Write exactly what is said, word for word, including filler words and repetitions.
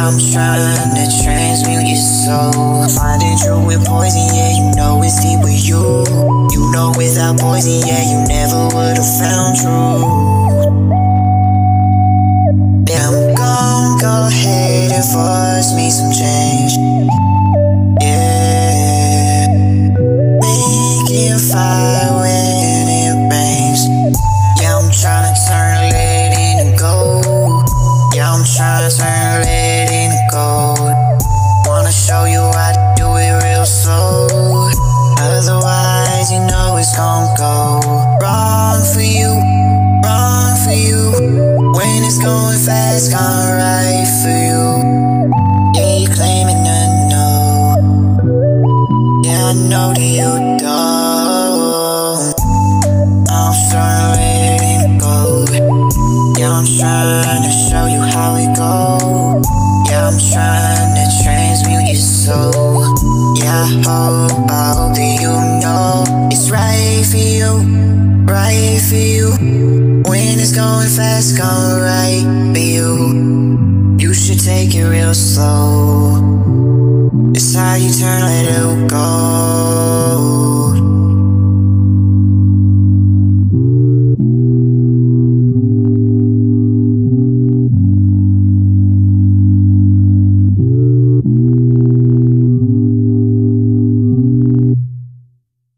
I'm trying to transmute your soul. Finding truth with poison, yeah, you know it's deep with you. You know without poison, yeah, you never would've found truth. Yeah, I'm gon' go ahead and force me some change. Yeah, making fire when it rains. Yeah, I'm tryna turn lead into gold. Yeah, I'm tryna turn lead into gold. Wanna show you how to do it real slow. Otherwise, you know it's gon' go wrong for you, wrong for you. When it's going fast, gone right for you. Yeah, you claiming to know. Yeah, I know that you don't. I'm trying to go. Yeah, I'm trying to show you how it goes. Yeah, I'm trying to transmute your soul. Yeah, I hope, I hope that you know it's right for you, right for you. When it's going fast, going right for you. You should take it real slow. It's how you turn, let it go.